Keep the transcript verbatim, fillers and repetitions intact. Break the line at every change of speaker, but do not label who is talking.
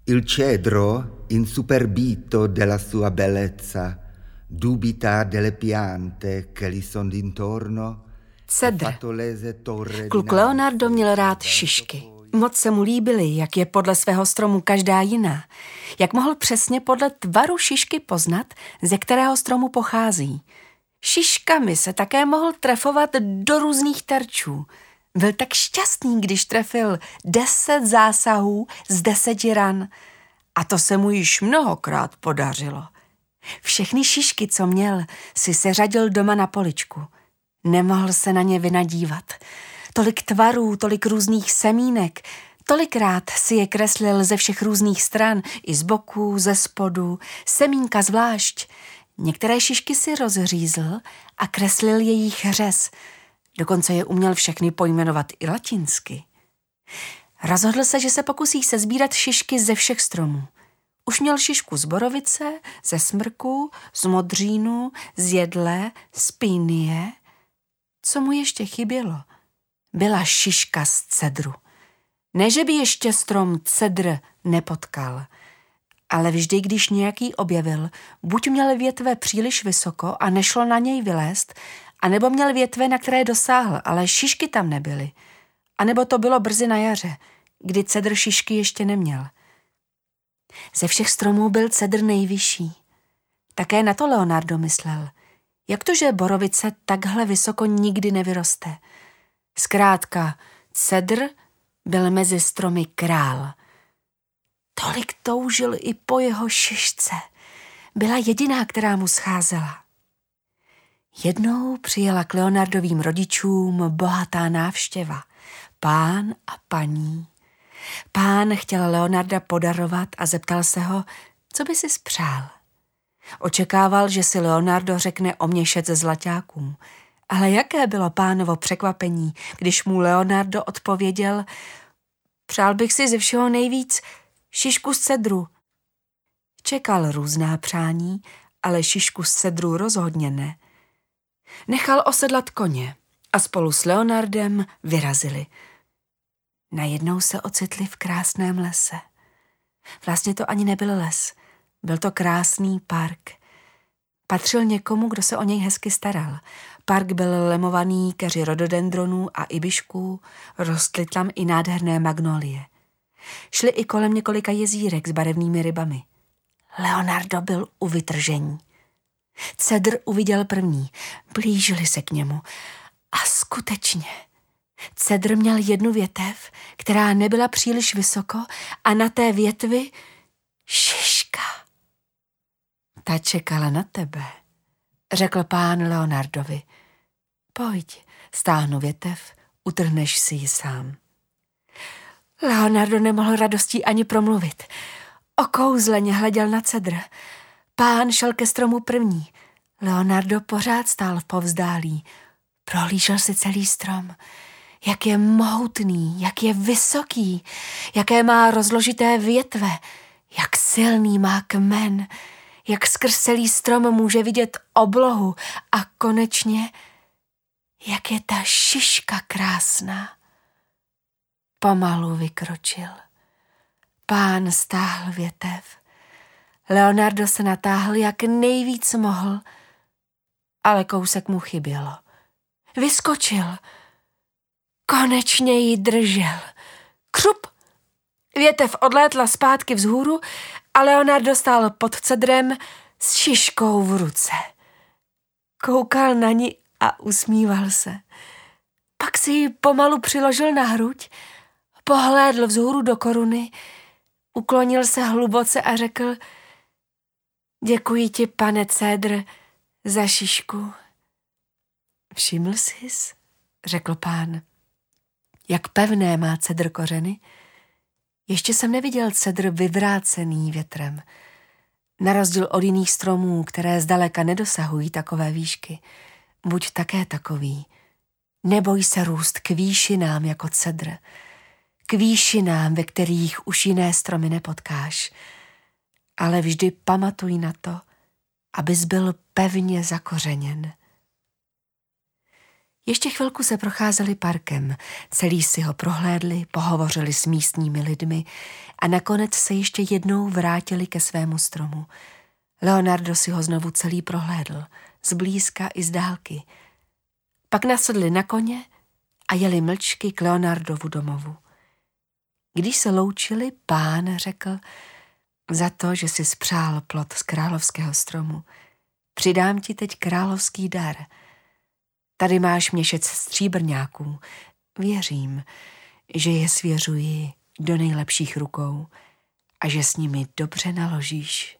Il cedro, insuperbito della sua bellezza, dubita delle piante che gli son d'intorno.
Cedr. Kluk Leonardo měl rád šišky. Moc se mu líbily, jak je podle svého stromu každá jiná. Jak mohl přesně podle tvaru šišky poznat, ze kterého stromu pochází. Šiškami se také mohl trefovat do různých terčů. Byl tak šťastný, když trefil deset zásahů z deseti ran. A to se mu již mnohokrát podařilo. Všechny šišky, co měl, si seřadil doma na poličku. Nemohl se na ně vynadívat. Tolik tvarů, tolik různých semínek, tolikrát si je kreslil ze všech různých stran, i z boku, ze spodu, semínka zvlášť. Některé šišky si rozřízl a kreslil jejich řez. Dokonce je uměl všechny pojmenovat i latinsky. Rozhodl se, že se pokusí sesbírat šišky ze všech stromů. Už měl šišku z borovice, ze smrku, z modřínu, z jedle, z pínie. Co mu ještě chybělo? Byla šiška z cedru. Ne, že by ještě strom cedr nepotkal, ale vždy, když nějaký objevil, buď měl větve příliš vysoko a nešlo na něj vylézt, anebo měl větve, na které dosáhl, ale šišky tam nebyly. A nebo to bylo brzy na jaře, kdy cedr šišky ještě neměl. Ze všech stromů byl cedr nejvyšší. Také na to Leonardo myslel. Jak to, že borovice takhle vysoko nikdy nevyroste? Zkrátka, cedr byl mezi stromy král. Tolik toužil i po jeho šišce. Byla jediná, která mu scházela. Jednou přijela k Leonardovým rodičům bohatá návštěva. Pán a paní. Pán chtěl Leonarda podarovat a zeptal se ho, co by si spřál. Očekával, že si Leonardo řekne oměšec ze zlaťáků. Ale jaké bylo pánovo překvapení, když mu Leonardo odpověděl, přál bych si ze všeho nejvíc šišku z cedru. Čekal různá přání, ale šišku z cedru rozhodně ne. Nechal osedlat koně a spolu s Leonardem vyrazili. Najednou se ocitli v krásném lese. Vlastně to ani nebyl les, byl to krásný park. Patřil někomu, kdo se o něj hezky staral. Park byl lemovaný keři rododendronů a ibišků, rostly tam i nádherné magnolie. Šli i kolem několika jezírek s barevnými rybami. Leonardo byl u vytržení. Cedr uviděl první, blížili se k němu. A skutečně, cedr měl jednu větev, která nebyla příliš vysoko a na té větvi šiška. Ta čekala na tebe, řekl pán Leonardovi. Pojď, stáhnu větev, utrhneš si ji sám. Leonardo nemohl radostí ani promluvit. Okouzleně hleděl na cedr. Pán šel ke stromu první. Leonardo pořád stál v povzdálí. Prohlížel si celý strom. Jak je mohutný, jak je vysoký, jaké má rozložité větve, jak silný má kmen, jak skrz celý strom může vidět oblohu a konečně, jak je ta šiška krásná. Pomalu vykročil. Pán stáhl větev. Leonardo se natáhl, jak nejvíc mohl, ale kousek mu chybělo. Vyskočil. Konečně ji držel. Křup! Větev odlétla zpátky vzhůru a Leonardo stál pod cedrem s šiškou v ruce. Koukal na ní a usmíval se. Pak si ji pomalu přiložil na hruď, pohlédl vzhůru do koruny, uklonil se hluboce a řekl: Děkuji ti, pane cedr, za šišku. Všiml jsi, řekl pán, jak pevné má cedr kořeny? Ještě jsem neviděl cedr vyvrácený větrem. Na rozdíl od jiných stromů, které zdaleka nedosahují takové výšky, buď také takový. Neboj se růst k výšinám jako cedr, k výšinám, ve kterých už jiné stromy nepotkáš. Ale vždy pamatuj na to, abys byl pevně zakořeněn. Ještě chvilku se procházeli parkem, celý si ho prohlédli, pohovořili s místními lidmi a nakonec se ještě jednou vrátili ke svému stromu. Leonardo si ho znovu celý prohlédl, zblízka i z dálky. Pak nasedli na koně a jeli mlčky k Leonardovu domovu. Když se loučili, pán řekl: za to, že si spřál plod z královského stromu, přidám ti teď královský dar. Tady máš měšec stříbrňáků. Věřím, že je svěřuji do nejlepších rukou a že s nimi dobře naložíš.